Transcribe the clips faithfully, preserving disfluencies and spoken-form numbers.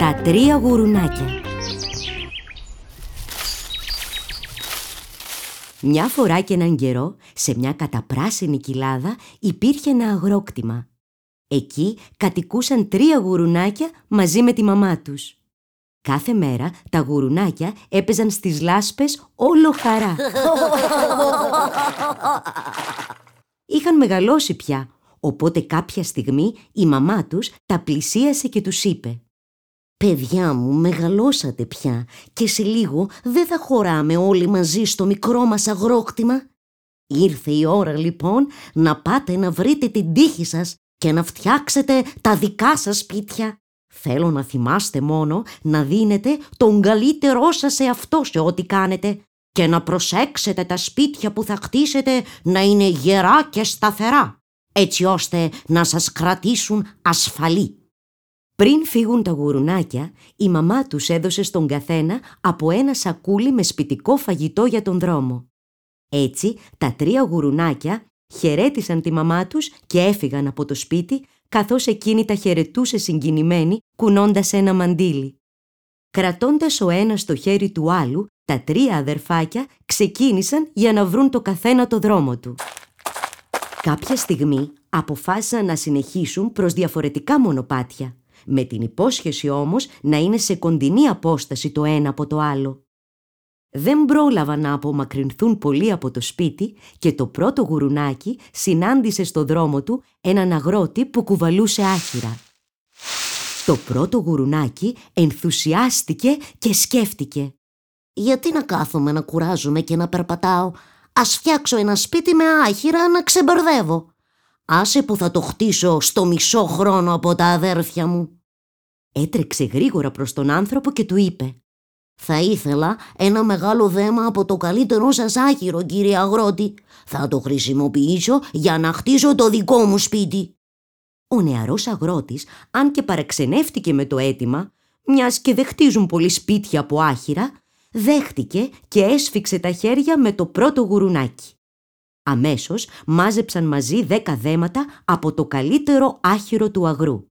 Τα τρία γουρουνάκια. Μια φορά και έναν καιρό, σε μια καταπράσινη κοιλάδα υπήρχε ένα αγρόκτημα. Εκεί κατοικούσαν τρία γουρουνάκια μαζί με τη μαμά τους. Κάθε μέρα τα γουρουνάκια έπαιζαν στις λάσπες όλο χαρά. Είχαν μεγαλώσει πια, οπότε κάποια στιγμή η μαμά τους τα πλησίασε και τους είπε: «Παιδιά μου, μεγαλώσατε πια και σε λίγο δεν θα χωράμε όλοι μαζί στο μικρό μας αγρόκτημα. Ήρθε η ώρα λοιπόν να πάτε να βρείτε την τύχη σας και να φτιάξετε τα δικά σας σπίτια. Θέλω να θυμάστε μόνο να δίνετε τον καλύτερό σας εαυτό σε ό,τι κάνετε και να προσέξετε τα σπίτια που θα χτίσετε να είναι γερά και σταθερά, έτσι ώστε να σας κρατήσουν ασφαλή». Πριν φύγουν τα γουρουνάκια, η μαμά τους έδωσε στον καθένα από ένα σακούλι με σπιτικό φαγητό για τον δρόμο. Έτσι, τα τρία γουρουνάκια χαιρέτησαν τη μαμά τους και έφυγαν από το σπίτι, καθώς εκείνη τα χαιρετούσε συγκινημένη, κουνώντας ένα μαντίλι. Κρατώντας ο ένας το χέρι του άλλου, τα τρία αδερφάκια ξεκίνησαν για να βρουν το καθένα το δρόμο του. Κάποια στιγμή αποφάσισαν να συνεχίσουν προς διαφορετικά μονοπάτια, με την υπόσχεση όμως να είναι σε κοντινή απόσταση το ένα από το άλλο. Δεν πρόλαβαν να απομακρυνθούν πολύ από το σπίτι και το πρώτο γουρουνάκι συνάντησε στο δρόμο του έναν αγρότη που κουβαλούσε άχυρα. Το πρώτο γουρουνάκι ενθουσιάστηκε και σκέφτηκε: «Γιατί να κάθομαι να κουράζομαι και να περπατάω? Ας φτιάξω ένα σπίτι με άχυρα να ξεμπερδεύω. Άσε που θα το χτίσω στο μισό χρόνο από τα αδέρφια μου». Έτρεξε γρήγορα προς τον άνθρωπο και του είπε: «Θα ήθελα ένα μεγάλο δέμα από το καλύτερό σας άχυρο, κύριε αγρότη. Θα το χρησιμοποιήσω για να χτίσω το δικό μου σπίτι». Ο νεαρός αγρότης, αν και παραξενεύτηκε με το αίτημα, μιας και δεν χτίζουν πολλοί σπίτια από άχυρα, δέχτηκε και έσφιξε τα χέρια με το πρώτο γουρουνάκι. Αμέσως μάζεψαν μαζί δέκα δέματα από το καλύτερο άχυρο του αγρού.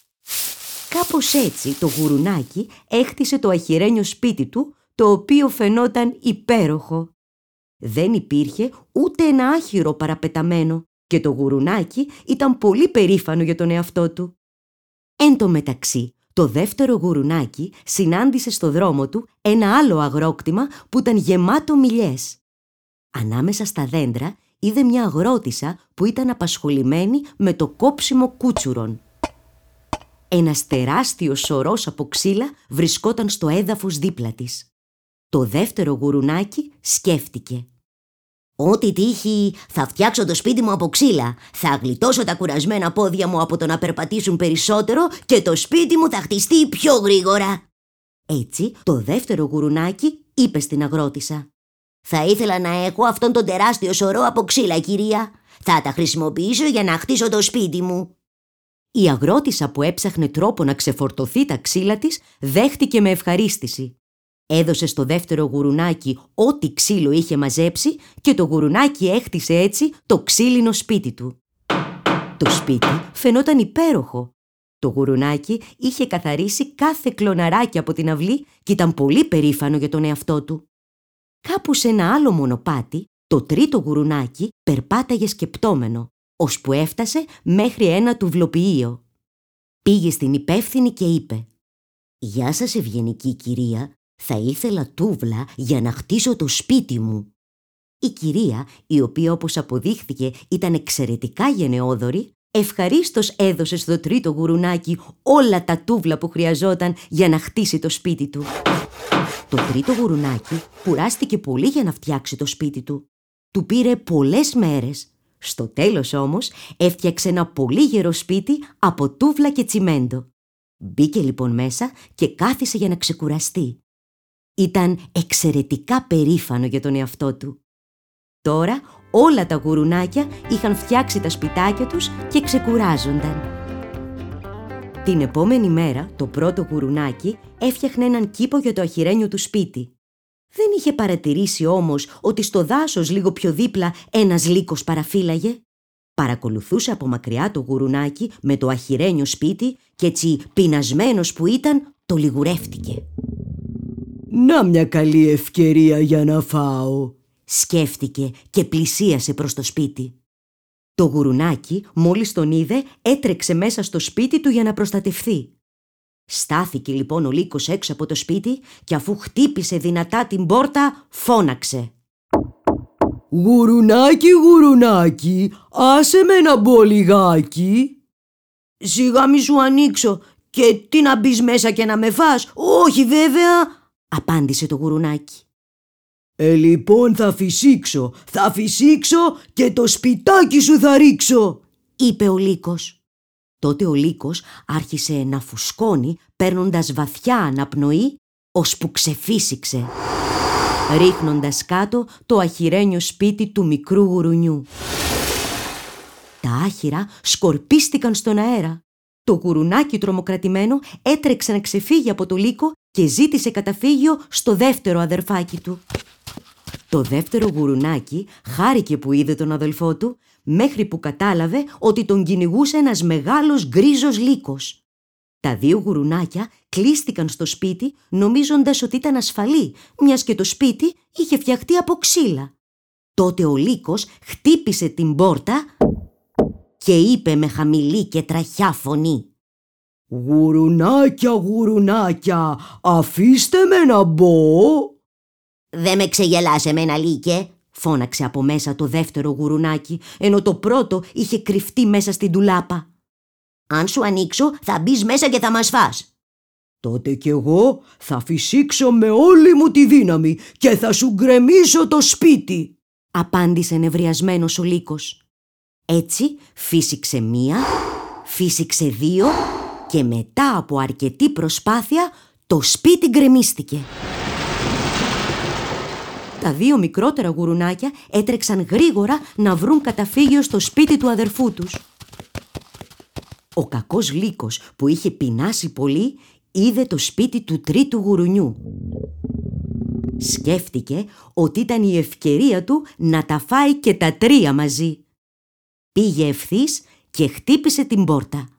Κάπως έτσι το γουρουνάκι έχτισε το αχυρένιο σπίτι του, το οποίο φαινόταν υπέροχο. Δεν υπήρχε ούτε ένα άχυρο παραπεταμένο και το γουρουνάκι ήταν πολύ περήφανο για τον εαυτό του. Εν τω μεταξύ, το δεύτερο γουρουνάκι συνάντησε στο δρόμο του ένα άλλο αγρόκτημα που ήταν γεμάτο μιλιές. Ανάμεσα στα δέντρα είδε μια αγρότισσα που ήταν απασχολημένη με το κόψιμο κούτσουρων. Ένας τεράστιος σωρός από ξύλα βρισκόταν στο έδαφος δίπλα της. Το δεύτερο γουρουνάκι σκέφτηκε: «Ό,τι τύχει, θα φτιάξω το σπίτι μου από ξύλα. Θα γλιτώσω τα κουρασμένα πόδια μου από το να περπατήσουν περισσότερο και το σπίτι μου θα χτιστεί πιο γρήγορα». Έτσι, το δεύτερο γουρουνάκι είπε στην αγρότισσα: «Θα ήθελα να έχω αυτόν τον τεράστιο σωρό από ξύλα, κυρία. Θα τα χρησιμοποιήσω για να χτίσω το σπίτι μου». Η αγρότισσα που έψαχνε τρόπο να ξεφορτωθεί τα ξύλα της δέχτηκε με ευχαρίστηση. Έδωσε στο δεύτερο γουρουνάκι ό,τι ξύλο είχε μαζέψει και το γουρουνάκι έχτισε έτσι το ξύλινο σπίτι του. Το σπίτι φαινόταν υπέροχο. Το γουρουνάκι είχε καθαρίσει κάθε κλωναράκι από την αυλή και ήταν πολύ περήφανο για τον εαυτό του. Κάπου σε ένα άλλο μονοπάτι, το τρίτο γουρουνάκι περπάταγε σκεπτόμενο, ώσπου έφτασε μέχρι ένα τουβλοποιείο. Πήγε στην υπεύθυνη και είπε: «Γεια σας, ευγενική κυρία. Θα ήθελα τούβλα για να χτίσω το σπίτι μου». Η κυρία, η οποία όπως αποδείχθηκε ήταν εξαιρετικά γενναιόδωρη, ευχαρίστως έδωσε στο τρίτο γουρουνάκι όλα τα τούβλα που χρειαζόταν για να χτίσει το σπίτι του. Το τρίτο γουρουνάκι κουράστηκε πολύ για να φτιάξει το σπίτι του. Του πήρε πολλές μέρες. Στο τέλος όμως έφτιαξε ένα πολύ γερό σπίτι από τούβλα και τσιμέντο. Μπήκε λοιπόν μέσα και κάθισε για να ξεκουραστεί. Ήταν εξαιρετικά περήφανο για τον εαυτό του. Τώρα όλα τα γουρουνάκια είχαν φτιάξει τα σπιτάκια τους και ξεκουράζονταν. Την επόμενη μέρα το πρώτο γουρουνάκι έφτιαχνε έναν κήπο για το αχυρένιο του σπίτι. Δεν είχε παρατηρήσει όμως ότι στο δάσος λίγο πιο δίπλα ένας λύκος παραφύλαγε. Παρακολουθούσε από μακριά το γουρουνάκι με το αχυρένιο σπίτι και έτσι πεινασμένος που ήταν Το λιγουρεύτηκε. «Να μια καλή ευκαιρία για να φάω», σκέφτηκε και πλησίασε προς το σπίτι. Το γουρουνάκι, μόλις τον είδε, έτρεξε μέσα στο σπίτι του για να προστατευθεί. Στάθηκε λοιπόν ο Λύκος έξω από το σπίτι και αφού χτύπησε δυνατά την πόρτα, φώναξε. «Γουρουνάκι, γουρουνάκι, άσε με να μπω λιγάκι». «Σιγά μη σου ανοίξω και τι να μπεις μέσα και να με φας, όχι βέβαια», απάντησε το γουρουνάκι. «Ε, λοιπόν θα φυσήξω, θα φυσήξω και το σπιτάκι σου θα ρίξω», είπε ο Λύκος. Τότε ο Λύκος άρχισε να φουσκώνει παίρνοντας βαθιά αναπνοή, ώσπου ξεφύσηξε, ρίχνοντας κάτω το αχυρένιο σπίτι του μικρού γουρουνιού. Τα άχυρα σκορπίστηκαν στον αέρα. Το γουρουνάκι τρομοκρατημένο έτρεξε να ξεφύγει από το Λύκο και ζήτησε καταφύγιο στο δεύτερο αδερφάκι του. Το δεύτερο γουρουνάκι χάρηκε που είδε τον αδελφό του, μέχρι που κατάλαβε ότι τον κυνηγούσε ένας μεγάλος γκρίζος λύκος. Τα δύο γουρουνάκια κλείστηκαν στο σπίτι νομίζοντας ότι ήταν ασφαλή, μιας και το σπίτι είχε φτιαχτεί από ξύλα. Τότε ο Λύκος χτύπησε την πόρτα και είπε με χαμηλή και τραχιά φωνή: «Γουρουνάκια, γουρουνάκια, αφήστε με να μπω». «Δε με ξεγελάς εμένα, Λύκε», φώναξε από μέσα το δεύτερο γουρουνάκι, ενώ το πρώτο είχε κρυφτεί μέσα στην ντουλάπα. «Αν σου ανοίξω θα μπεις μέσα και θα μας φας». «Τότε κι εγώ θα φυσήξω με όλη μου τη δύναμη και θα σου γκρεμίσω το σπίτι», απάντησε νευριασμένος ο Λύκος. Έτσι φύσηξε μία, φύσηξε δύο και μετά από αρκετή προσπάθεια το σπίτι γκρεμίστηκε. Τα δύο μικρότερα γουρουνάκια έτρεξαν γρήγορα να βρουν καταφύγιο στο σπίτι του αδερφού τους. Ο κακός Λύκος που είχε πεινάσει πολύ είδε το σπίτι του τρίτου γουρουνιού. Σκέφτηκε ότι ήταν η ευκαιρία του να τα φάει και τα τρία μαζί. Πήγε ευθύς και χτύπησε την πόρτα.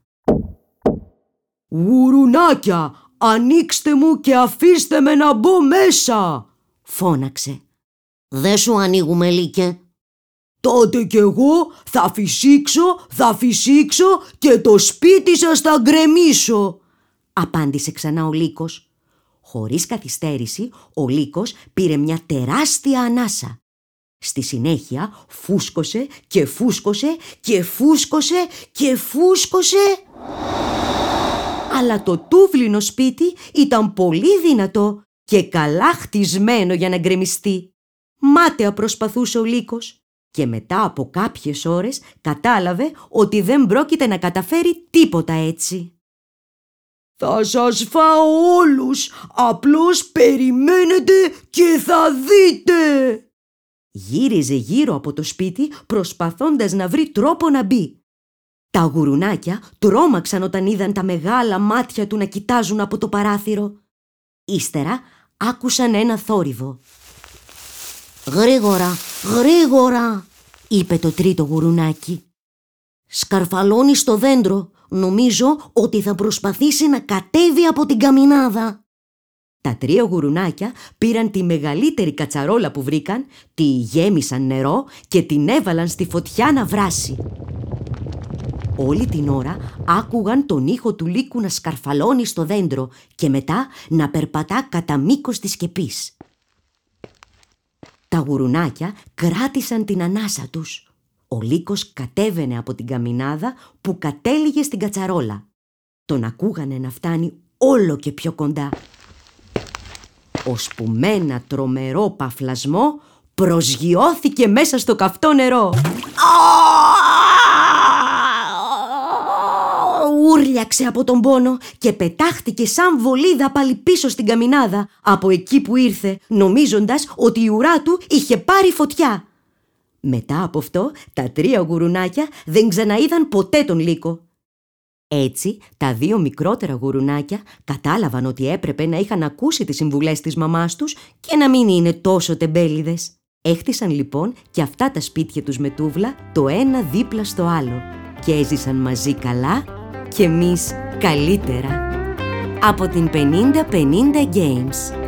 «Γουρουνάκια, ανοίξτε μου και αφήστε με να μπω μέσα», φώναξε. «Δε σου ανοίγουμε, Λύκε». «Τότε κι εγώ θα φυσήξω, θα φυσήξω και το σπίτι σας θα γκρεμίσω», απάντησε ξανά ο Λύκος. Χωρίς καθυστέρηση, ο Λύκος πήρε μια τεράστια ανάσα. Στη συνέχεια φούσκωσε και φούσκωσε και φούσκωσε και φούσκωσε. Αλλά το τούβλινο σπίτι ήταν πολύ δυνατό και καλά χτισμένο για να γκρεμιστεί. Μάταια προσπαθούσε ο Λύκος και μετά από κάποιες ώρες κατάλαβε ότι δεν πρόκειται να καταφέρει τίποτα έτσι. «Θα σας φάω όλους, απλώς περιμένετε και θα δείτε», γύριζε γύρω από το σπίτι προσπαθώντας να βρει τρόπο να μπει. Τα γουρουνάκια τρόμαξαν όταν είδαν τα μεγάλα μάτια του να κοιτάζουν από το παράθυρο. Ύστερα άκουσαν ένα θόρυβο. «Γρήγορα, γρήγορα», είπε το τρίτο γουρουνάκι. «Σκαρφαλώνει στο δέντρο, νομίζω ότι θα προσπαθήσει να κατέβει από την καμινάδα». Τα τρία γουρουνάκια πήραν τη μεγαλύτερη κατσαρόλα που βρήκαν, τη γέμισαν νερό και την έβαλαν στη φωτιά να βράσει. Όλη την ώρα άκουγαν τον ήχο του Λύκου να σκαρφαλώνει στο δέντρο και μετά να περπατά κατά μήκος της σκεπής. Τα γουρουνάκια κράτησαν την ανάσα τους. Ο Λύκος κατέβαινε από την καμινάδα που κατέληγε στην κατσαρόλα. Τον ακούγανε να φτάνει όλο και πιο κοντά. Ώσπου με ένα τρομερό παφλασμό προσγειώθηκε μέσα στο καυτό νερό. Ούρλιαξε από τον πόνο και πετάχτηκε σαν βολίδα πάλι πίσω στην καμινάδα από εκεί που ήρθε, νομίζοντας ότι η ουρά του είχε πάρει φωτιά. Μετά από αυτό τα τρία γουρουνάκια δεν ξαναείδαν ποτέ τον Λύκο. Έτσι τα δύο μικρότερα γουρουνάκια κατάλαβαν ότι έπρεπε να είχαν ακούσει τις συμβουλές της μαμάς τους και να μην είναι τόσο τεμπέληδες. Έχτισαν λοιπόν και αυτά τα σπίτια τους με τούβλα το ένα δίπλα στο άλλο και έζησαν μαζί καλά και εμείς καλύτερα. από την πενήντα πενήντα Games.